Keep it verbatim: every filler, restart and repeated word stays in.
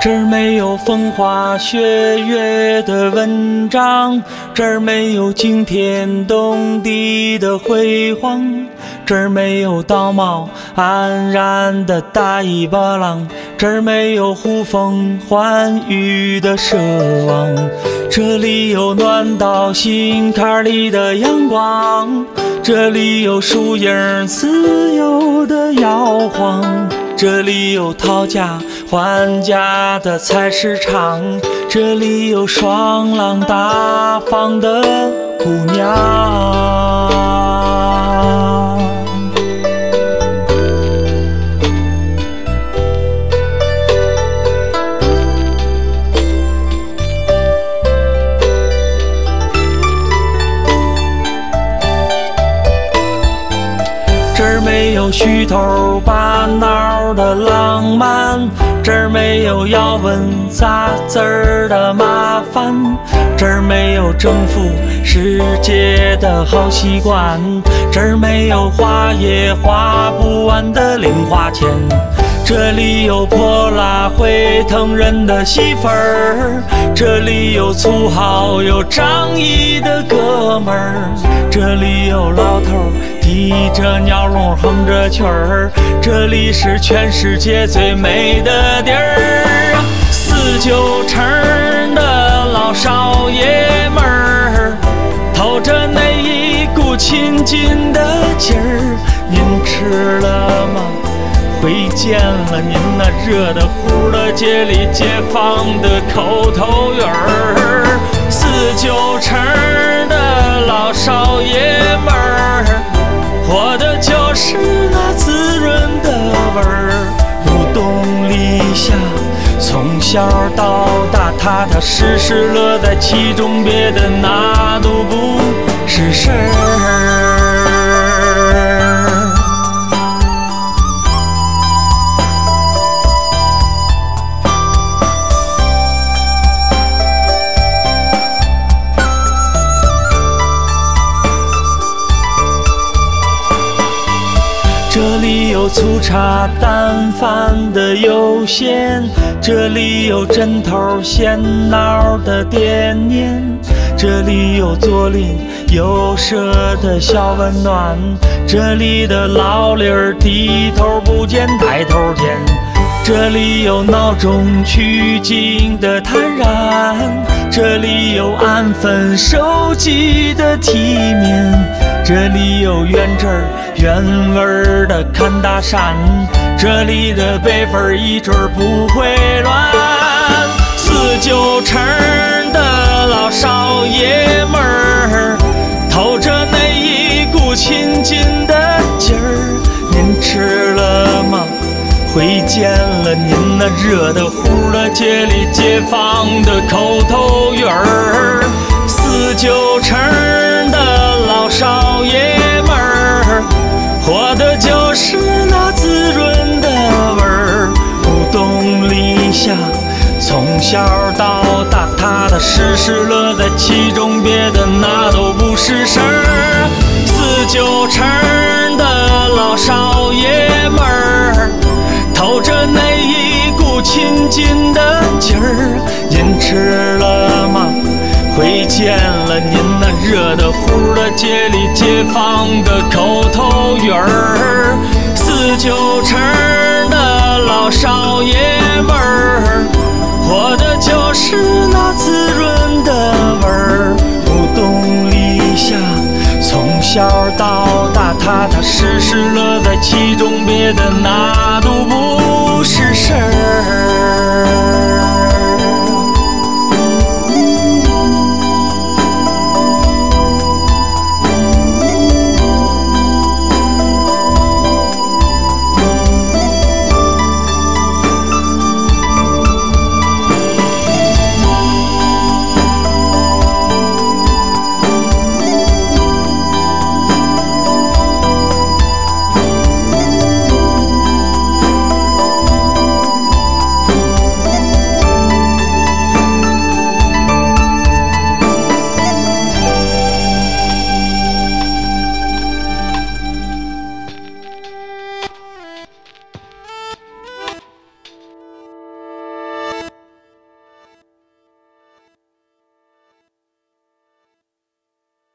这儿没有风花雪月的文章，这儿没有惊天动地的辉煌，这儿没有道貌岸然的大尾巴狼，这儿没有呼风唤雨的奢望，这里有暖到心坎里的阳光，这里有树影自由的摇晃，这里有讨价还价的菜市场，这里有爽朗大方的姑娘。这儿没有虚头巴脑的浪漫，这儿没有咬文杂字儿的麻烦，这儿没有征服世界的好习惯，这儿没有花也花不完的零花钱，这里有泼辣会疼人的媳妇儿，这里有粗豪有仗义的哥们儿，这里有老头提着鸟笼哼着曲儿，这里是全世界最美的地儿。四九城的老少爷们儿，透着那一股亲近的劲儿。您吃了吗？回见了您那热的乎的街里街坊的口头语儿。四九城的老少爷们儿，活的就是那滋润的味儿。无冬立夏，从小到大踏踏实实乐在其中，别的那都不是事儿。这里有粗茶淡饭的悠闲，这里有针头线脑的惦念，这里有左邻右舍的小温暖，这里的老理儿低头不见抬头见，这里有闹中取静的坦然，这里有安分守己的体面，这里有原汁儿原味儿的看大山，这里的辈分一准儿不会乱。四九城的老少爷们儿，透着那一股亲近的劲儿。您吃了吗？回见了您那热的乎的街里街坊的口头语儿。四九城的老少爷们儿，活的就是那滋润的味儿。无冬立夏，从小到大踏踏实实乐在其中，别的那都不是事儿。四九城的老少爷们儿，透着那一股亲近的劲儿。您吃了吗？回见了您那热的乎的街里街坊的口头语儿。四九城的老少爷们儿，活的就是那滋润的味儿。无冬立夏，从小到大踏踏实实乐在其中，别的那都不